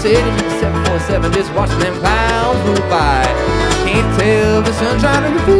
sitting in the 747, just watching them clouds move by. Can't tell if the sun's shining or